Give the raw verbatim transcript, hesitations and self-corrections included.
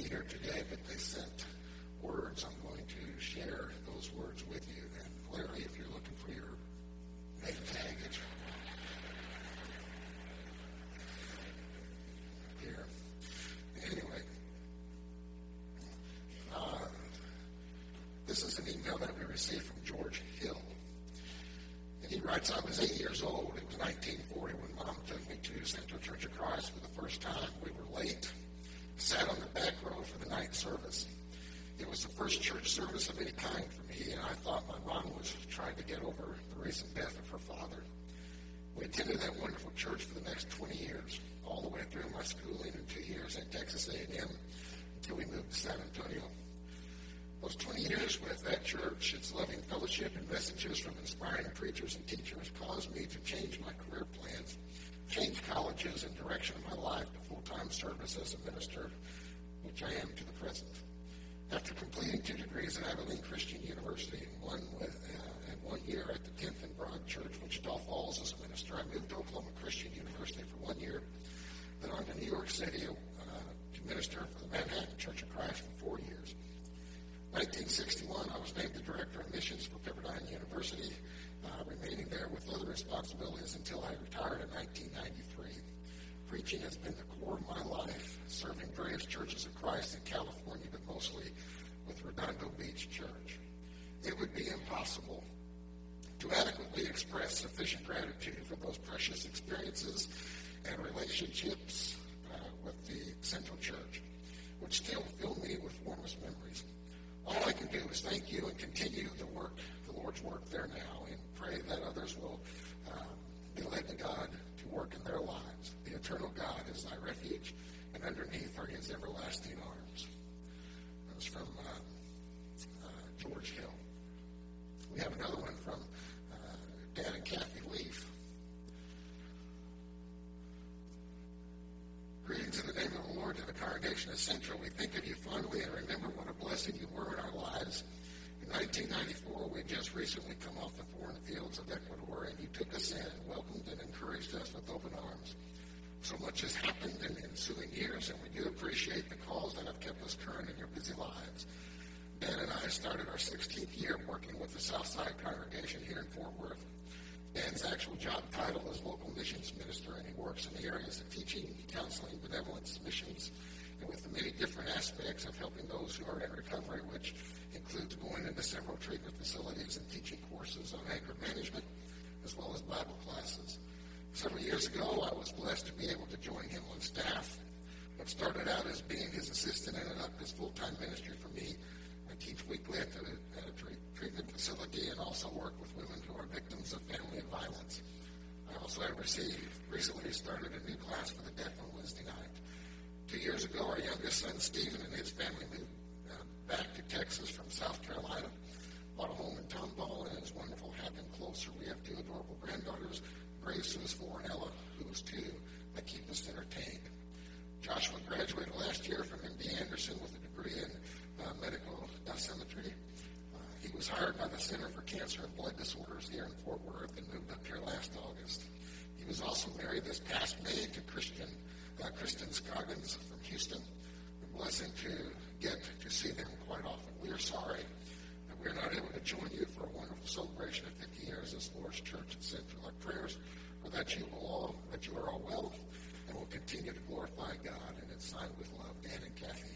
here today, but they sent words. I'm going to share those words with you. And Larry, if you're looking for your name tag, it's here. Anyway, uh, this is an email that we received from George Hill. And he writes, I was eight years old. It was nineteen forty when Mom took me to Central Church of Christ for the first time. We were late. Sat on the back row for the night service. It was the first church service of any kind for me, and I thought my mom was trying to get over the recent death of her father. We attended that wonderful church for the next twenty years, all the way through my schooling and two years at Texas A and M until we moved to San Antonio. Those twenty years with that church, its loving fellowship and messages from inspiring preachers and teachers caused me to change my career plans, change colleges and direction of my life to full-time service as a minister, which I am to the present. After completing two degrees at Abilene Christian University and one, with, uh, and one year at the tenth and Broad Church, Wichita Falls as a minister, I moved to Oklahoma Christian University for one year, then on to New York City uh, to minister for the Manhattan Church of Christ for four years. nineteen sixty-one, I was named the Director of Missions for Pepperdine University, uh, remaining there with other responsibilities until I retired in nineteen ninety-three. Preaching has been the core of my life, serving various churches of Christ in California, but mostly with Redondo Beach Church. It would be impossible to adequately express sufficient gratitude for those precious experiences and relationships uh, with the Central Church, which still fill me with warmest memories. All I can do is thank you and continue the work, the Lord's work there now, and pray that others will um, be led to God to work in their lives. The eternal God is thy refuge, and underneath are his everlasting arms. That was from uh, uh, George Hill. We have another one from uh, Dan and Kathy Leaf. Greetings in the name of the Lord to the congregation of Central. We think of you fondly and remember what a blessing you were in our lives. In nineteen ninety-four, we had just recently come off the foreign fields of Ecuador, and you took us in, welcomed and encouraged us with open arms. So much has happened in the ensuing years, and we do appreciate the calls that have kept us current in your busy lives. Dan and I started our sixteenth year working with the Southside congregation here in Fort Worth. Dan's actual job title is local missions minister, and he works in the areas of teaching, counseling, benevolence, missions, and with the many different aspects of helping those who are in recovery, which includes going into several treatment facilities and teaching courses on anger management, as well as Bible classes. Several years ago, I was blessed to be able to join him on staff. What started out as being his assistant ended up as full-time ministry for me. I teach weekly at, the, at a tre- treatment facility and also work with women who are victims of family violence. I also have received, recently started a new class for the deaf on Wednesday night. Two years ago, our youngest son, Stephen, and his family moved uh, back to Texas from South Carolina, bought a home in Tomball, and it's wonderful having them closer. We have two adorable granddaughters, Grace, who is four, and Ella, who is two, that keep us entertained. Joshua graduated last year from M D Anderson with a degree in uh, medical dosimetry. Uh, he was hired by the Center for Cancer and Blood Disorders here in Fort Worth and moved up here last August. He was also married this past May to Christian, uh, Kristen Scoggins from Houston. A blessing to get to see them quite often. We are sorry that we are not able to join you for a wonderful celebration of fifty years as Lord's Church at Central. Our prayers are that you will all, that you are all well and will continue to glorify God. And it's signed with love, Dan and Kathy.